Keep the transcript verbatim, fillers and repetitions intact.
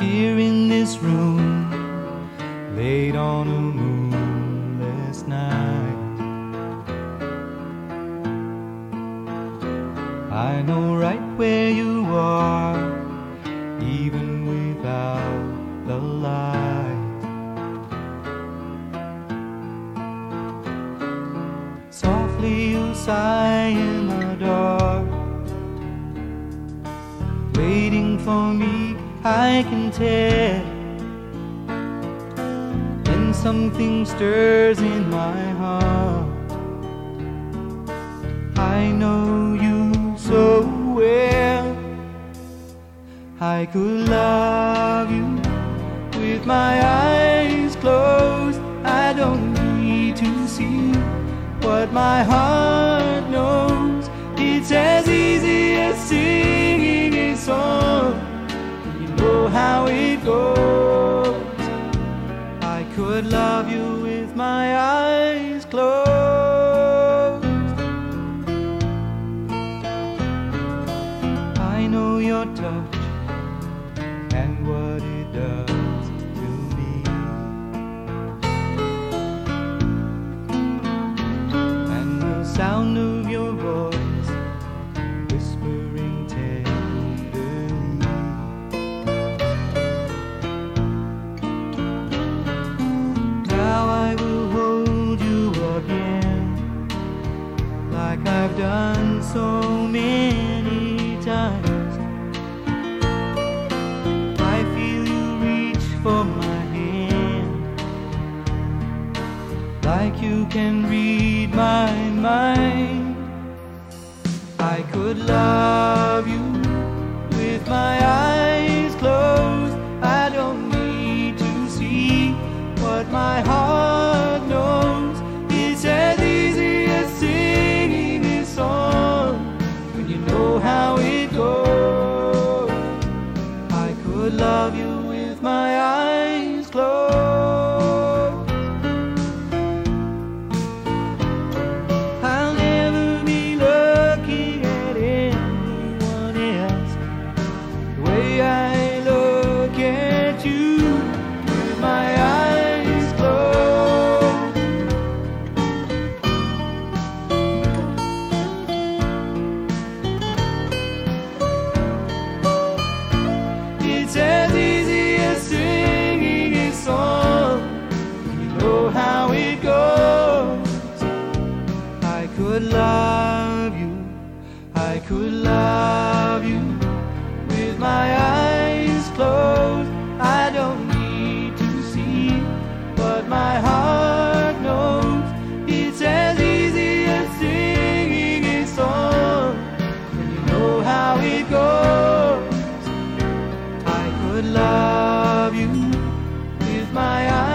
here in this room, late on a moonless night. I know right where you are, even without the light. Softly you sigh in the dark, waiting for me, I can tell. Then something stirs in my heart. I know you so well. I could love you with my eyes closed. I don't need to see what my heart knows. It's as easy as singing a song. You know how it goes. I could love you with my eyes closed. I know your touch and what it does to me, and the sound of your voice whispering tenderly. Now I will hold you again, like I've done so many times. For my hand, like you can read my mind. I could love you with my eyes closed. I don't need to see what my heart knows. It's as easy as singing this song when you know how it goes. I could love you with my eyes closed. I'll never be looking at anyone else the way I look at you with my eyes closed. It's as easy as singing a song. You know how it goes. I could love you, I could love you with my eyes closed. I don't need to see what my heart knows. It's as easy as singing a song. You know how it goes. I could love you with my eyes